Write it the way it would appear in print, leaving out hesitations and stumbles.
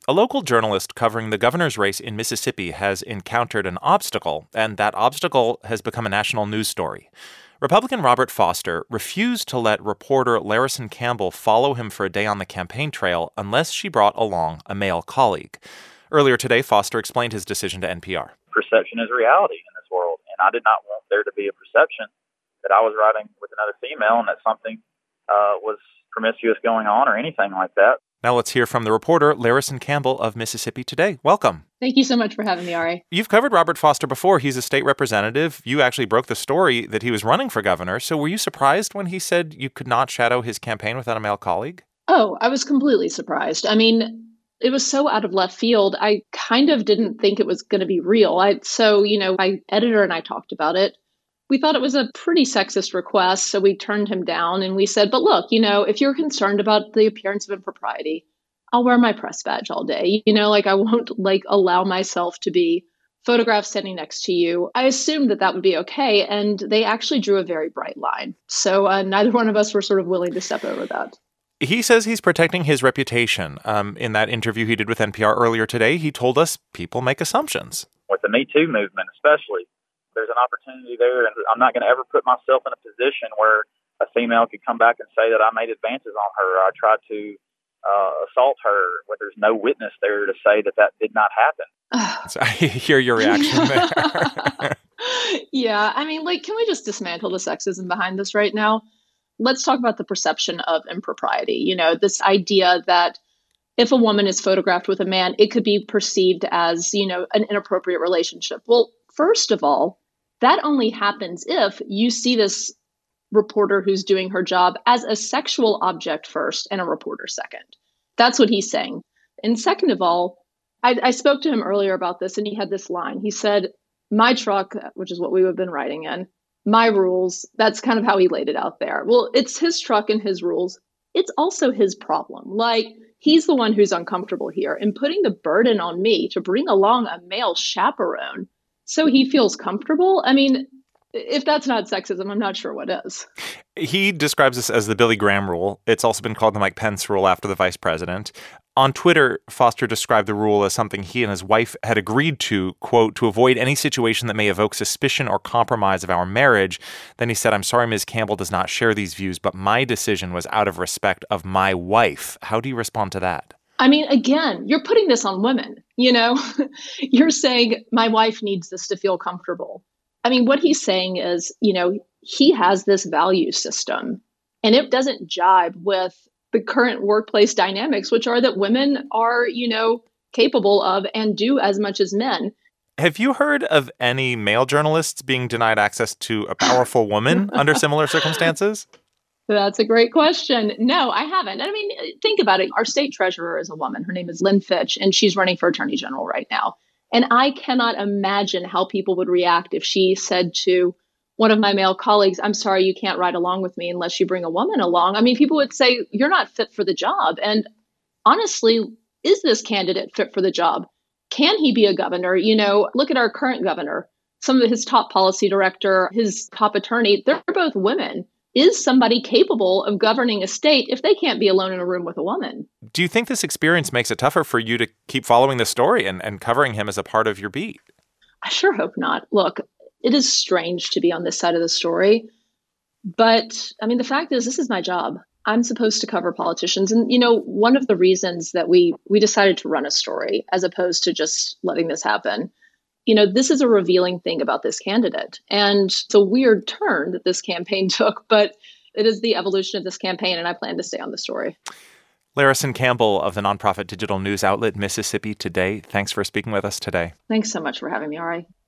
A local journalist covering the governor's race in Mississippi has encountered an obstacle, and that obstacle has become a national news story. Republican Robert Foster refused to let reporter Larison Campbell follow him for a day on the campaign trail unless she brought along a male colleague. Earlier today, Foster explained his decision to NPR. Perception is reality in this world, and I did not want there to be a perception that I was riding with another female and that something was promiscuous going on or anything like that. Now let's hear from the reporter, Larison Campbell of Mississippi Today. Welcome. Thank you so much for having me, Ari. You've covered Robert Foster before. He's a state representative. You actually broke the story that he was running for governor. So were you surprised when he said you could not shadow his campaign without a male colleague? Oh, I was completely surprised. I mean, it was so out of left field. I kind of didn't think it was going to be real. My editor and I talked about it. We thought it was a pretty sexist request, so we turned him down and we said, but look, if you're concerned about the appearance of impropriety, I'll wear my press badge all day. I won't allow myself to be photographed standing next to you. I assumed that would be okay, and they actually drew a very bright line. So neither one of us were sort of willing to step over that. He says he's protecting his reputation. In that interview he did with NPR earlier today, he told us people make assumptions. With the Me Too movement especially, there's an opportunity there, and I'm not going to ever put myself in a position where a female could come back and say that I made advances on her, or I tried to assault her, when there's no witness there to say that did not happen. So I hear your reaction there. Yeah, can we just dismantle the sexism behind this right now? Let's talk about the perception of impropriety. This idea that if a woman is photographed with a man, it could be perceived as, an inappropriate relationship. Well, first of all, that only happens if you see this reporter who's doing her job as a sexual object first and a reporter second. That's what he's saying. And second of all, I spoke to him earlier about this, and he had this line. He said, my truck, which is what we have been riding in, my rules. That's kind of how he laid it out there. Well, it's his truck and his rules. It's also his problem. He's the one who's uncomfortable here, and putting the burden on me to bring along a male chaperone so he feels comfortable. If that's not sexism, I'm not sure what is. He describes this as the Billy Graham rule. It's also been called the Mike Pence rule after the vice president. On Twitter, Foster described the rule as something he and his wife had agreed to, quote, to avoid any situation that may evoke suspicion or compromise of our marriage. Then he said, I'm sorry, Ms. Campbell does not share these views, but my decision was out of respect of my wife. How do you respond to that? Again, you're putting this on women, You're saying my wife needs this to feel comfortable. What he's saying is, he has this value system, and it doesn't jibe with the current workplace dynamics, which are that women are, capable of and do as much as men. Have you heard of any male journalists being denied access to a powerful woman under similar circumstances? That's a great question. No, I haven't. Think about it. Our state treasurer is a woman. Her name is Lynn Fitch, and she's running for attorney general right now. And I cannot imagine how people would react if she said to one of my male colleagues, I'm sorry, you can't ride along with me unless you bring a woman along. People would say, you're not fit for the job. And honestly, is this candidate fit for the job? Can he be a governor? Look at our current governor. Some of his top policy director, his top attorney, they're both women. Is somebody capable of governing a state if they can't be alone in a room with a woman? Do you think this experience makes it tougher for you to keep following the story and covering him as a part of your beat? I sure hope not. Look, it is strange to be on this side of the story. But the fact is, this is my job. I'm supposed to cover politicians. And, one of the reasons that we decided to run a story as opposed to just letting this happen, this is a revealing thing about this candidate. And it's a weird turn that this campaign took, but it is the evolution of this campaign, and I plan to stay on the story. Larison Campbell of the nonprofit digital news outlet Mississippi Today, thanks for speaking with us today. Thanks so much for having me, Ari.